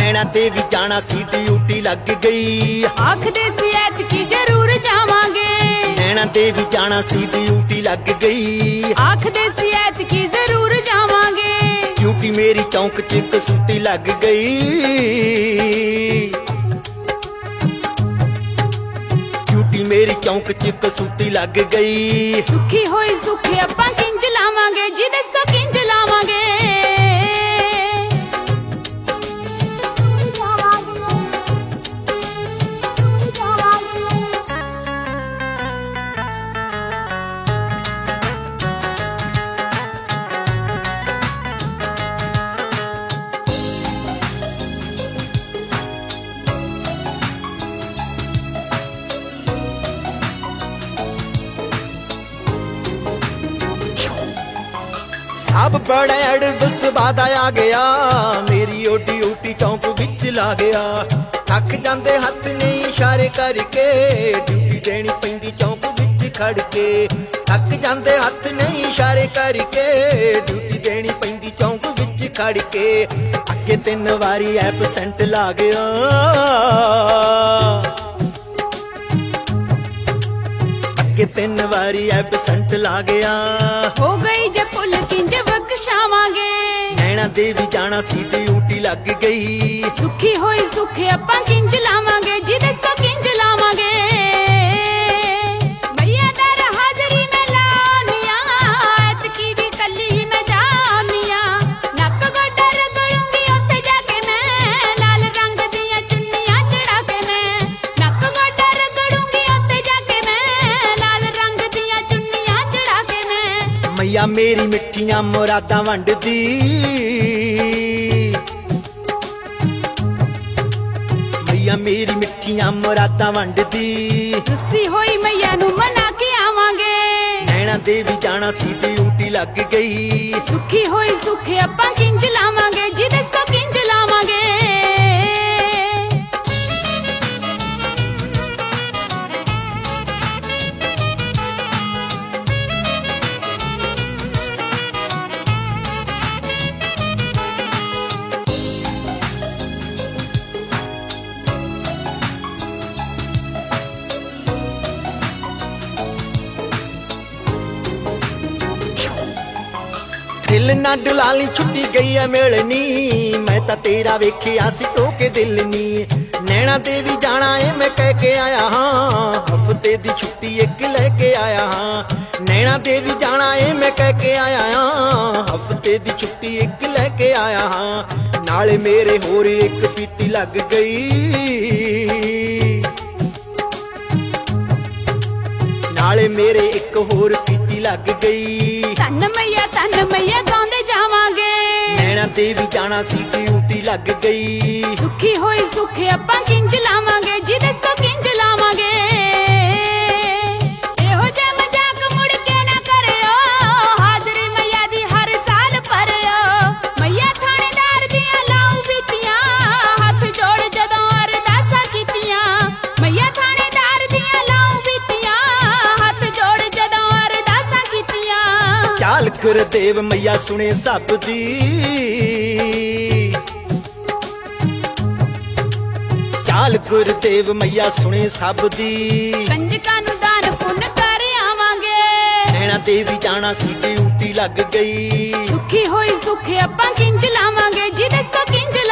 नैना ते भी जाना सी ड्यूटी लग गई। आखदे सी ऐतकी जरूर जावांगे। नैना ते भी जाना सी ड्यूटी लग गई। आखदे सी ऐतकी जरूर जावांगे। ड्यूटी मेरी चौंक च कसूती लग गई। ड्यूटी मेरी चौंक च कसूती लग गई। सुखी होई सुखे अप्पां किंज लावांगे जी दसो किंज लावांगे। सब बड़ा एडवस बाद आ गया। मेरी ओ ड्यूटी चौंक विच ला गया। थक जांदे हथ नहीं इशारे करके। ड्यूटी देनी पैंदी चौंक विच खड़ के। थक जांदे हथ नहीं इशारे करके। ड्यूटी देनी पैंदी चौंक विच खड़ के। अगे 3 वारी एबसेंट ला गया। अगे 3 वारी एबसेंट ला गया। हो गई जे पुल किंज बख्शावांगे। नैना दे भी जाना सी ड्यूटी लग गई। सुखी होई सुखे अप्पां किंज लावांगे जी दसो किंज लावांगे। मैया दर हाजरी में लानिया। ऐतकी दी कल्ली ही मैं जानिया। नक गोडा रगड़ूंगी उत्थे जाके मैं। लाल रंग दियां चुन्नियां चढ़ा के मैं। नक गोडा रगड़ूंगी उत्थे जाके मैं। लाल रंग दियां चुन्नियां चढ़ा के मैं। मैया मेरी मिठियां मुरादां वंडदी। मैया मेरी मिठियां मुरादां वंडदी। रुस्सी होई मैया नू मना के आवांगे। नैना दे भी जाना सी ड्यूटी लग गई। सुखी होई सुखे अप्पां किंज लावांगे जी दसो किंज लावांगे। दिल ना डुलाली छुट्टी गई है मिलनी। मैं तो तेरा वेखिया सी टोके दिल नी। नैना दे भी जाना है मैं कह के आया हाँ। हफ्ते दी छुट्टी एक लेके आया हाँ। नैना दे भी जाना है मैं कह के आया हाँ। हफ्ते दी छुट्टी एक लेके आया हाँ। नाले मेरे होर एक पीती लग गई। नाले मेरे एक होर पीती लग गई। तन मैया गांदे जावांगे। नैना ते भी जाना सी ड्यूटी लग गई। सुखी होई सुखे अप्पां किंज लावांगे जी दसो किंज लावांगे। एहो जे मजाक मुड़ के ना करियो। हाजरी मैया दी हर साल भरियो। मैया थानेदार दियां लाऊं बीतियां। हथ जोड़ जदों अरदासां कीतियां। मैया थानेदार दियां लाऊं बीतियां। हथ जोड़ जदों अरदासां कीतियां। चाल गुरदेव मैया सुने सब दी। चाल गुरदेव मैया सुने सब दी। कंजकां नूं दान पुण्य कर आवांगे। नैना ते भी जाना सी ड्यूटी लग गई। सुखी होई सुखे अप्पां किंज लावांगे जी दसो किंज